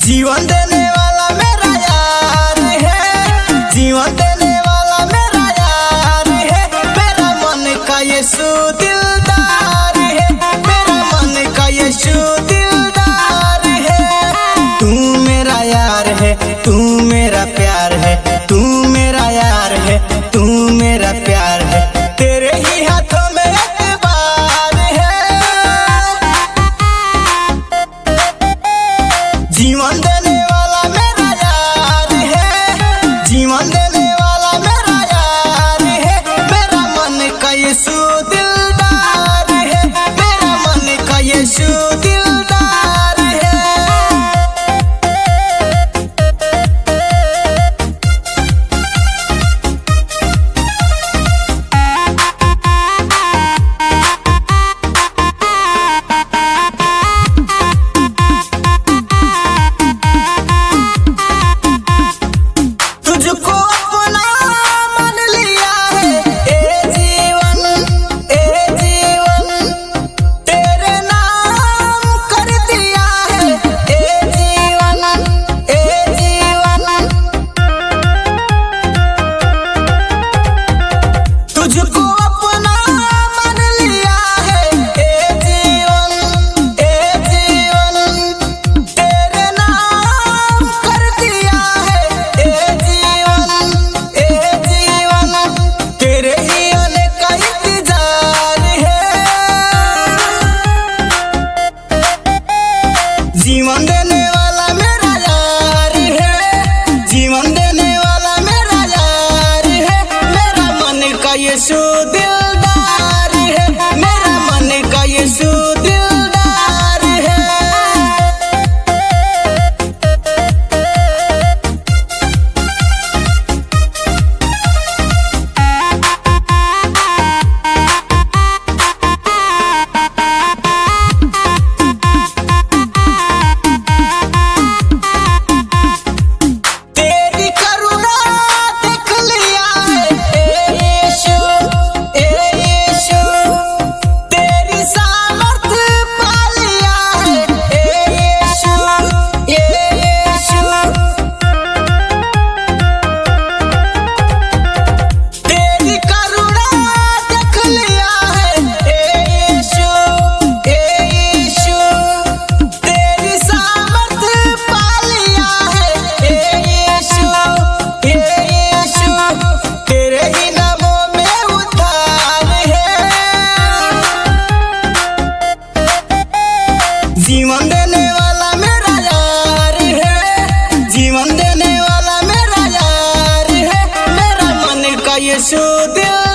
जीवन देने वाला मेरा यार है, जीवन देने वाला मेरा यार है। मेरा मन का यीशु दिलदार है, मेरा मन का यीशु दिलदार है। तू मेरा यार है, तू मेरा प्यार है, तू मेरा यार है, तू मेरा प्यार है। तेरे ही हाथों में एतबार है। जीवन देने वाला मेरा यार है, जीवन देने वाला मेरा यार है। मेरा मन का यीशु दिलदार है, मेरा मन का यीशु दिलदार है। तुझको अपना मान लिया है, ए जीवन, ए जीवन। तेरे नाम कर दिया है, ए जीवन, ए जीवन। तुझको अपना मान लिया है, ए जीवन, ए जीवन। तेरे नाम कर दिया है, ए जीवन, ए जीवन। तेरे ही आने का इंतजार है। जीवन देने वाला मेरा यार है, जीवन देने वाला मेरा यार है। मेरा मन का यीशु दिलदार है, मेरा मन का यीशु दिलदार है। तेरी करुणा देख लिया है, ए यीशु, ए यीशु। तेरी सामर्थ पा लिया है, ए यीशु, ए यीशु। तेरी करुणा देख लिया है, ए यीशु, ए यीशु। तेरी सामर्थ पा लिया है, ए यीशु, ए यीशु। तेरे ही नामों में उद्धार है। जीवन देने वाला मेरा यार है, जीवन देने वाला मेरा यार है। मेरा मन का यीशु दिल